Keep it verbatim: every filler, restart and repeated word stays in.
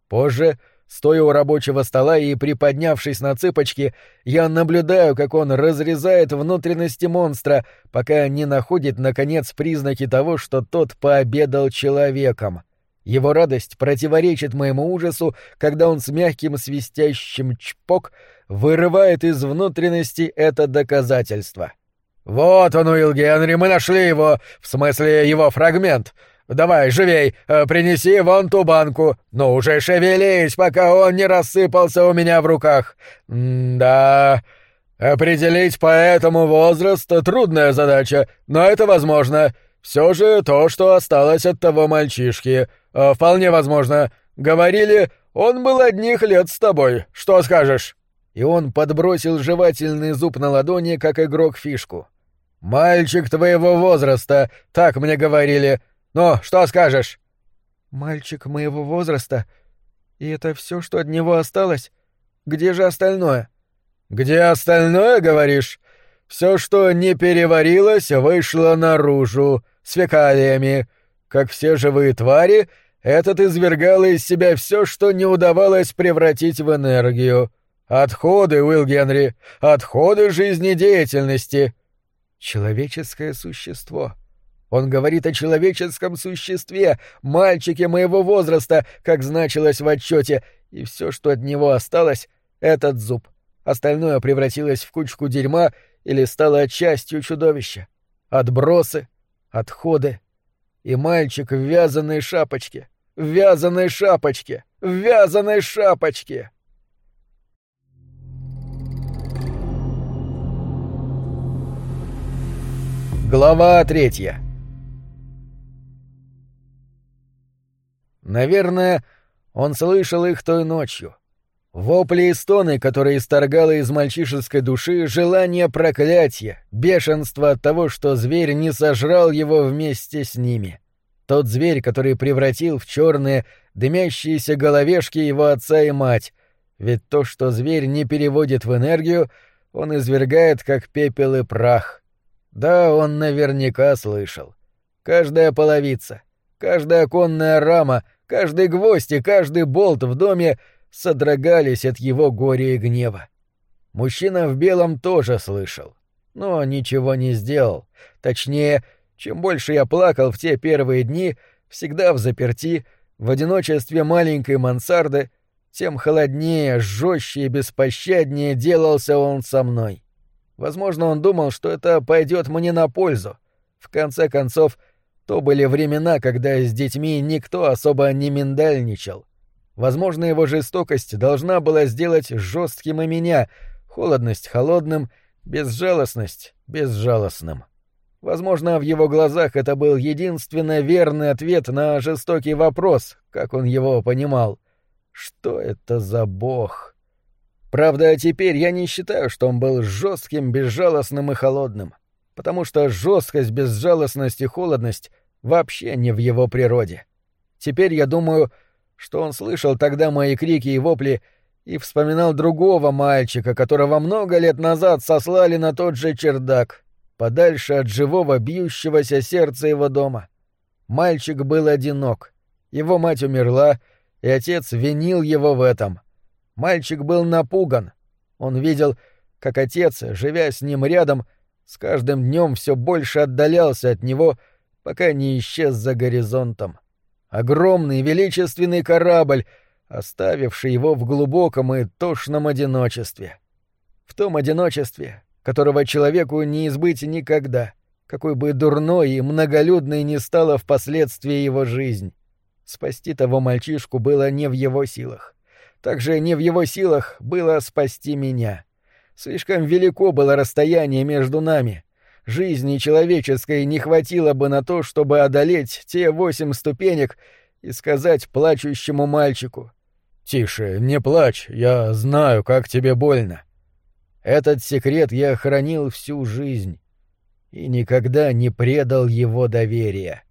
Позже, стоя у рабочего стола и приподнявшись на цыпочки, я наблюдаю, как он разрезает внутренности монстра, пока не находит, наконец, признаки того, что тот пообедал человеком. Его радость противоречит моему ужасу, когда он с мягким свистящим чпок вырывает из внутренности это доказательство. «Вот он, Уилл Генри, мы нашли его, в смысле его фрагмент. Давай, живей, принеси вон ту банку. Ну уже шевелись, пока он не рассыпался у меня в руках. М-да, определить по этому возрасту трудная задача, но это возможно. Все же то, что осталось от того мальчишки. Вполне возможно. Говорили, он был одних лет с тобой. Что скажешь?» И он подбросил жевательный зуб на ладони, как игрок фишку. «Мальчик твоего возраста, так мне говорили. Ну, что скажешь?» «Мальчик моего возраста? И это все, что от него осталось? Где же остальное?» «Где остальное, говоришь? Все, что не переварилось, вышло наружу, с фекалиями. Как все живые твари, этот извергал из себя все, что не удавалось превратить в энергию. Отходы, Уилл Генри, отходы жизнедеятельности». «Человеческое существо. Он говорит о человеческом существе, мальчике моего возраста, как значилось в отчете, и все, что от него осталось, — этот зуб. Остальное превратилось в кучку дерьма или стало частью чудовища. Отбросы, отходы. И мальчик в вязаной шапочке, в вязаной шапочке, в вязаной шапочке». Глава третья. Наверное, он слышал их той ночью. Вопли и стоны, которые исторгало из мальчишеской души, желание проклятия, бешенство от того, что зверь не сожрал его вместе с ними. Тот зверь, который превратил в черные, дымящиеся головешки его отца и мать. Ведь то, что зверь не переводит в энергию, он извергает, как пепел и прах. Да, он наверняка слышал. Каждая половица, каждая оконная рама, каждый гвоздь и каждый болт в доме содрогались от его горя и гнева. Мужчина в белом тоже слышал, но ничего не сделал. Точнее, чем больше я плакал в те первые дни, всегда взаперти, в одиночестве маленькой мансарды, тем холоднее, жестче и беспощаднее делался он со мной. Возможно, он думал, что это пойдет мне на пользу. В конце концов, то были времена, когда с детьми никто особо не миндальничал. Возможно, его жестокость должна была сделать жестким и меня, холодность холодным, безжалостность безжалостным. Возможно, в его глазах это был единственно верный ответ на жестокий вопрос, как он его понимал. Что это за бог? Правда, теперь я не считаю, что он был жестким, безжалостным и холодным, потому что жесткость, безжалостность и холодность вообще не в его природе. Теперь я думаю, что он слышал тогда мои крики и вопли и вспоминал другого мальчика, которого много лет назад сослали на тот же чердак, подальше от живого бьющегося сердца его дома. Мальчик был одинок, его мать умерла, и отец винил его в этом. Мальчик был напуган. Он видел, как отец, живя с ним рядом, с каждым днем все больше отдалялся от него, пока не исчез за горизонтом. Огромный величественный корабль, оставивший его в глубоком и тошном одиночестве. В том одиночестве, которого человеку не избыть никогда, какой бы дурной и многолюдной ни стала впоследствии его жизнь. Спасти того мальчишку было не в его силах. Также не в его силах было спасти меня. Слишком велико было расстояние между нами. Жизни человеческой не хватило бы на то, чтобы одолеть те восемь ступенек и сказать плачущему мальчику: «Тише, не плачь, я знаю, как тебе больно». Этот секрет я хранил всю жизнь и никогда не предал его доверия.